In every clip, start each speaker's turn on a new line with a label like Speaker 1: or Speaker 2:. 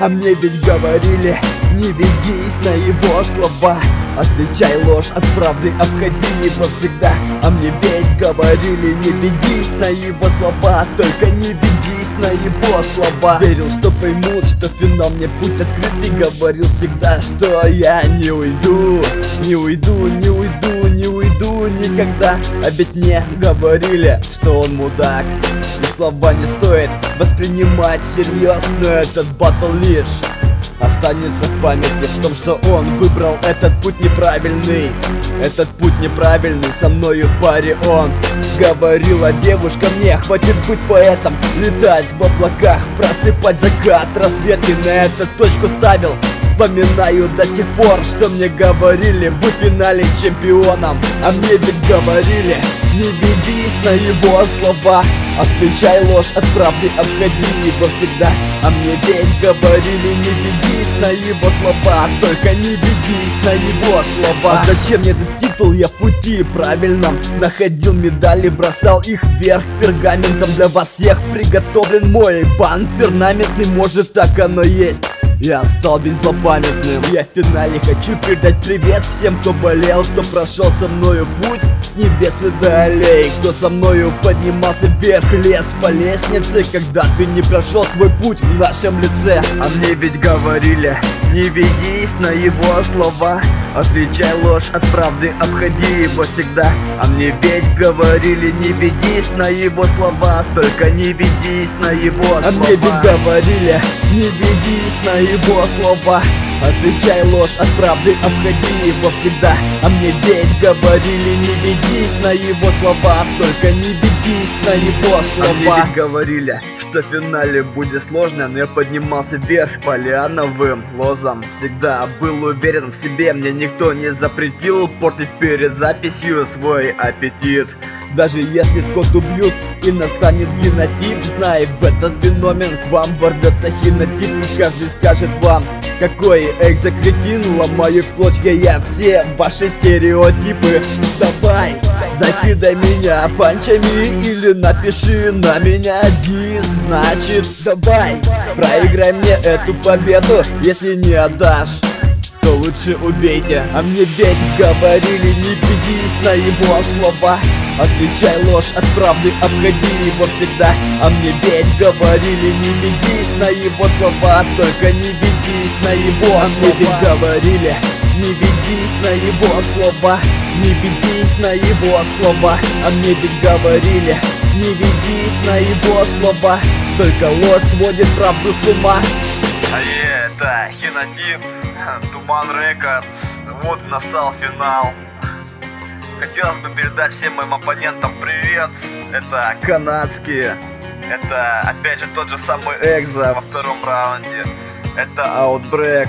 Speaker 1: А мне ведь говорили, не ведись на его слова. Отличай ложь от правды, обходи его всегда. А мне ведь говорили, не ведись на его слова, только не ведись на его слова. Верил, что поймут, что финал мне путь открыт, и говорил всегда, что я не уйду, не уйду, не уйду, не уйду никогда. А ведь мне говорили, что он мудак, и слова не стоит воспринимать всерьез. Но этот батл лишь останется в памяти в том, что он выбрал этот путь неправильный. Этот путь неправильный, со мною в паре он говорила: девушка, мне хватит быть поэтом, летать в облаках, просыпать закат, рассвет, и на эту точку ставил. Вспоминаю до сих пор, что мне говорили: будь в финале чемпионом. А мне ведь говорили, не ведись на его слова, отличай ложь от правды, обходи его всегда. А мне ведь говорили, не ведись на его слова, только не ведись на его слова. А зачем мне этот титул? Я в пути правильном находил медали, бросал их вверх пергаментом. Для вас всех приготовлен мой бан перманентный, может так оно есть. Я стал беззлопамятным. Я в финале хочу передать привет всем, кто болел, кто прошел со мною путь с небес и до аллей, кто со мною поднимался вверх, лез по лестнице, когда ты не прошел свой путь в нашем лице. А мне ведь говорили, не ведись на его слова, отличай ложь от правды, обходи его всегда. А мне ведь говорили, не ведись на его слова, только не ведись на его слова. А мне ведь говорили, не ведись на его слова, отличай ложь от правды, обходи его всегда. А мне ведь говорили, не ведись на его слова, только не ведись на его слова. А мне ведь говорили, что в финале будет сложно, но я поднимался вверх по лиановым лозам. Всегда был уверен в себе, мне никто не запретил портить перед записью свой аппетит. Даже если скот убьют и настанет генотип, знай, в этот феномен к вам ворвется хинотип. И каждый скажет вам, какой экзокретин, ломаю в клочья я все ваши стереотипы. Давай, закидай меня панчами или напиши на меня дис. Значит, давай, проиграй мне эту победу, если не отдашь, то лучше убейте. А мне ведь говорили, не ведись на его слова, отличай ложь от правды, обходи его всегда. А мне ведь говорили, не ведись на его слова, только не ведись на его слова. А мне ведь говорили, не ведись на его слова, не ведись на его слова. А мне ведь говорили, не ведись на его слова, только ложь сводит правду с ума.
Speaker 2: Это Хинотип, Туман Рекорд. Вот и настал финал. Хотелось бы передать всем моим оппонентам привет. Это канадские, это опять же тот же самый Экзо во втором раунде, это Outbreak,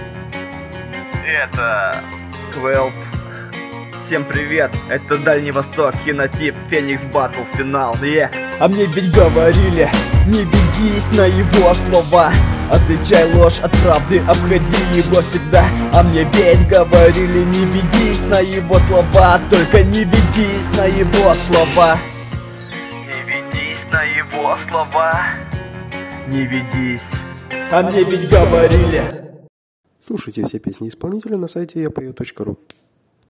Speaker 2: и это Квелт. Всем привет, это Дальний Восток, Хинотип, Феникс Баттл, финал,
Speaker 1: А мне ведь говорили, не ведись на его слова, отличай ложь от правды, обходи его всегда. А мне ведь говорили, не ведись на его слова, только не ведись на его слова.
Speaker 2: Не ведись на его слова.
Speaker 1: Не ведись. А мне ведь говорили.
Speaker 3: Слушайте все песни исполнителя на сайте yapoyu.ru.